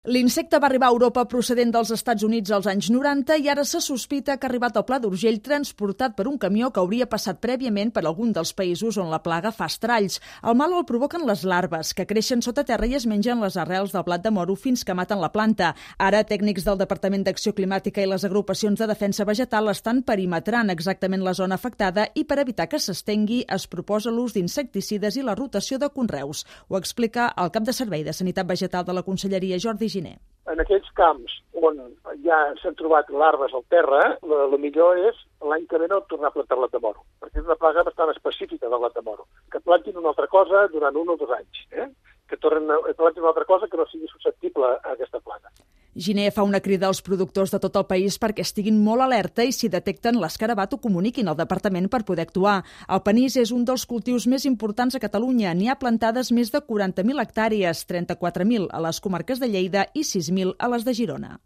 L'insecte va arribar a Europa procedent dels Estats Units als anys 90 i ara se sospita que ha arribat al Pla d'Urgell transportat per un camió que hauria passat prèviament per algun dels països on la plaga fa estralls. El mal el provoquen les larves, que creixen sota terra i es mengen les arrels del blat de moro fins que maten la planta. Ara, tècnics del Departament d'Acció Climàtica i les agrupacions de defensa vegetal estan perimetrant exactament la zona afectada i per evitar que s'estengui es proposa l'ús d'insecticides i la rotació de conreus. Ho explica el cap de Servei de Sanitat Vegetal de la Conselleria, Jordi Giner. En aquells camps on ja s'han trobat larves al terra, el millor és l'any que ve no tornar a plantar blat de moro, perquè és una plaga bastant específica del blat de moro. Que plantin una altra cosa durant 1 o 2 anys, que plantin una altra cosa que no sigui susceptible a aquesta plaga. Giner fa una crida als productors de tot el país perquè estiguin molt alerta i si detecten l'escarabat ho comuniquin al departament per poder actuar. El panís és un dels cultius més importants a Catalunya. N'hi ha plantades més de 40.000 hectàrees, 34.000 a les comarques de Lleida i 6.000 a les de Girona.